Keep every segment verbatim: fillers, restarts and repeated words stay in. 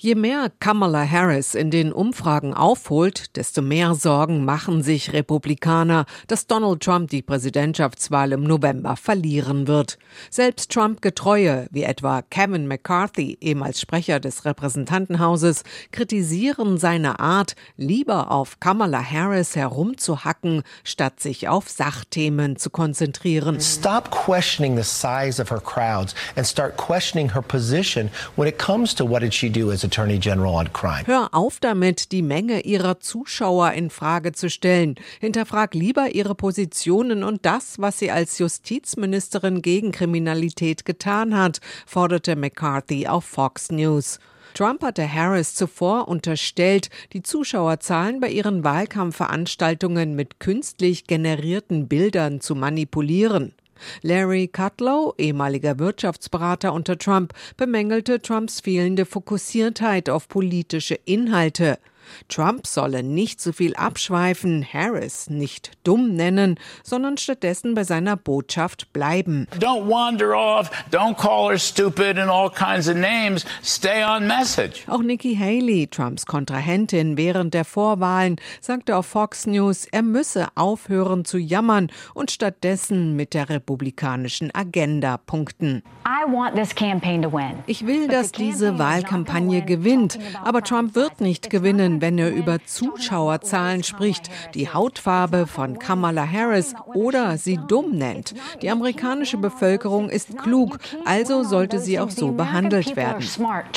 Je mehr Kamala Harris in den Umfragen aufholt, desto mehr Sorgen machen sich Republikaner, dass Donald Trump die Präsidentschaftswahl im November verlieren wird. Selbst Trump-Getreue, wie etwa Kevin McCarthy, ehemals Sprecher des Repräsentantenhauses, kritisieren seine Art, lieber auf Kamala Harris herumzuhacken, statt sich auf Sachthemen zu konzentrieren. Stop questioning the size of her crowds and start questioning her position when it comes to what did she do as Attorney General on crime. Hör auf damit, die Menge ihrer Zuschauer in Frage zu stellen. Hinterfrag lieber ihre Positionen und das, was sie als Justizministerin gegen Kriminalität getan hat, forderte McCarthy auf Fox News. Trump hatte Harris zuvor unterstellt, die Zuschauerzahlen bei ihren Wahlkampfveranstaltungen mit künstlich generierten Bildern zu manipulieren. Larry Kudlow, ehemaliger Wirtschaftsberater unter Trump, bemängelte Trumps fehlende Fokussiertheit auf politische Inhalte. Trump solle nicht so viel abschweifen, Harris nicht dumm nennen, sondern stattdessen bei seiner Botschaft bleiben. Don't wander off, don't call her stupid and all kinds of names, stay on message. Auch Nikki Haley, Trumps Kontrahentin während der Vorwahlen, sagte auf Fox News, er müsse aufhören zu jammern und stattdessen mit der republikanischen Agenda punkten. I want this campaign to win. Ich will, dass diese Wahlkampagne gewinnt, aber Trump wird nicht gewinnen, wenn er über Zuschauerzahlen spricht, die Hautfarbe von Kamala Harris oder sie dumm nennt. Die amerikanische Bevölkerung ist klug, also sollte sie auch so behandelt werden.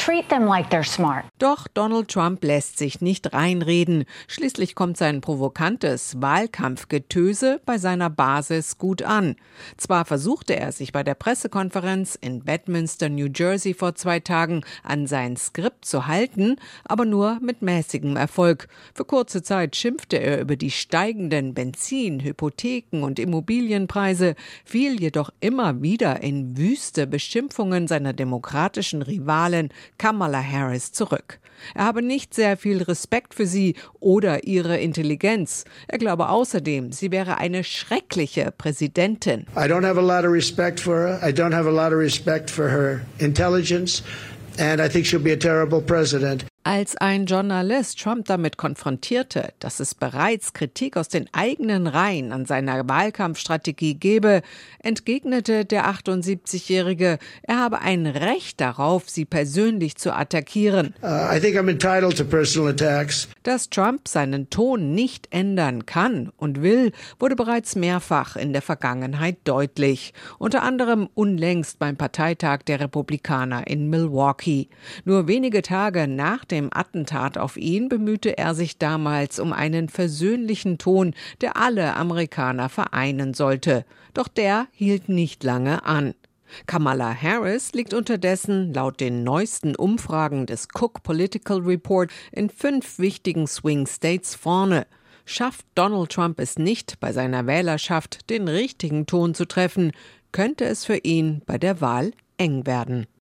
Doch Donald Trump lässt sich nicht reinreden. Schließlich kommt sein provokantes Wahlkampfgetöse bei seiner Basis gut an. Zwar versuchte er sich bei der Pressekonferenz in Bedminster, New Jersey vor zwei Tagen an sein Skript zu halten, aber nur mit mäßigem Erfolg. Für kurze Zeit schimpfte er über die steigenden Benzin-, Hypotheken- und Immobilienpreise, fiel jedoch immer wieder in wüste Beschimpfungen seiner demokratischen Rivalin Kamala Harris zurück. Er habe nicht sehr viel Respekt für sie oder ihre Intelligenz. Er glaube außerdem, sie wäre eine schreckliche Präsidentin. I don't have a lot of respect for her. I don't have a lot of respect for her intelligence. And I think she'll be a terrible president. Als ein Journalist Trump damit konfrontierte, dass es bereits Kritik aus den eigenen Reihen an seiner Wahlkampfstrategie gebe, entgegnete der achtundsiebzigjährige, er habe ein Recht darauf, sie persönlich zu attackieren. Uh, I think I'm entitled to personal attacks. Dass Trump seinen Ton nicht ändern kann und will, wurde bereits mehrfach in der Vergangenheit deutlich. Unter anderem unlängst beim Parteitag der Republikaner in Milwaukee. Nur wenige Tage nach dem Dem Attentat auf ihn bemühte er sich damals um einen versöhnlichen Ton, der alle Amerikaner vereinen sollte. Doch der hielt nicht lange an. Kamala Harris liegt unterdessen laut den neuesten Umfragen des Cook Political Report in fünf wichtigen Swing States vorne. Schafft Donald Trump es nicht, bei seiner Wählerschaft den richtigen Ton zu treffen, könnte es für ihn bei der Wahl eng werden.